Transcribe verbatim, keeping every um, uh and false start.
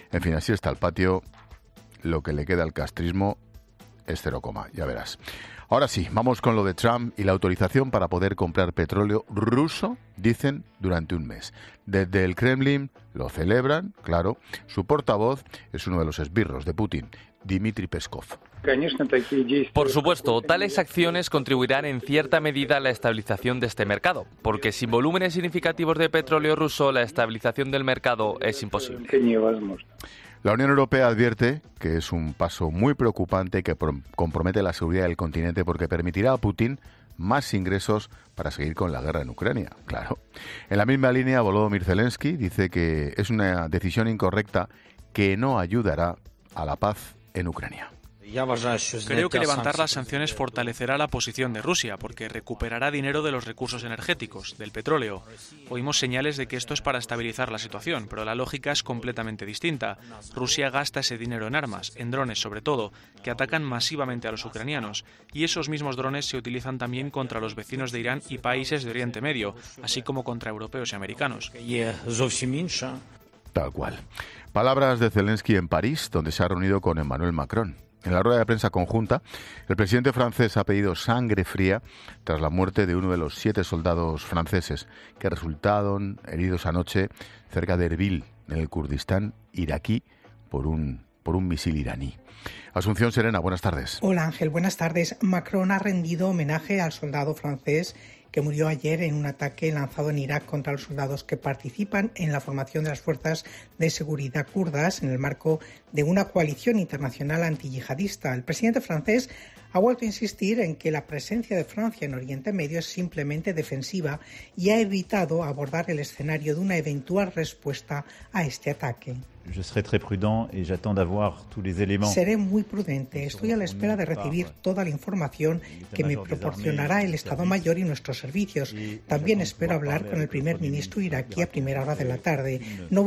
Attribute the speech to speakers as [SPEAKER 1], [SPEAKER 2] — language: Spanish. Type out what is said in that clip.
[SPEAKER 1] En fin, así está el patio. Lo que le queda al castrismo es cero coma, ya verás. Ahora sí, vamos con lo de Trump y la autorización para poder comprar petróleo ruso, dicen, durante un mes. Desde el Kremlin lo celebran, claro. Su portavoz es uno de los esbirros de Putin, Dmitry Peskov.
[SPEAKER 2] Por supuesto, tales acciones contribuirán en cierta medida a la estabilización de este mercado, porque sin volúmenes significativos de petróleo ruso, la estabilización del mercado es imposible.
[SPEAKER 1] La Unión Europea advierte que es un paso muy preocupante que compromete la seguridad del continente porque permitirá a Putin más ingresos para seguir con la guerra en Ucrania, claro. En la misma línea, Volodymyr Zelensky dice que es una decisión incorrecta que no ayudará a la paz en Ucrania.
[SPEAKER 3] Creo que levantar las sanciones fortalecerá la posición de Rusia, porque recuperará dinero de los recursos energéticos, del petróleo. Oímos señales de que esto es para estabilizar la situación, pero la lógica es completamente distinta. Rusia gasta ese dinero en armas, en drones sobre todo, que atacan masivamente a los ucranianos, y esos mismos drones se utilizan también contra los vecinos de Irán y países de Oriente Medio, así como contra europeos y americanos.
[SPEAKER 1] Tal cual. Palabras de Zelensky en París, donde se ha reunido con Emmanuel Macron. En la rueda de prensa conjunta, el presidente francés ha pedido sangre fría tras la muerte de uno de los siete soldados franceses que resultaron heridos anoche cerca de Erbil, en el Kurdistán iraquí, por un, por un misil iraní. Asunción Serena, buenas tardes.
[SPEAKER 4] Hola Ángel, buenas tardes. Macron ha rendido homenaje al soldado francés que murió ayer en un ataque lanzado en Irak contra los soldados que participan en la formación de las fuerzas de seguridad kurdas en el marco de una coalición internacional antiyihadista. El presidente francés ha vuelto a insistir en que la presencia de Francia en Oriente Medio es simplemente defensiva y ha evitado abordar el escenario de una eventual respuesta a este ataque.
[SPEAKER 5] Je serai très prudent et j'attends d'avoir tous les éléments.
[SPEAKER 4] Seré muy prudente. Estoy a la espera de recibir toda la información que me proporcionará el Estado Mayor y nuestros servicios. También espero hablar con el primer ministro iraquí a primera hora de la tarde. No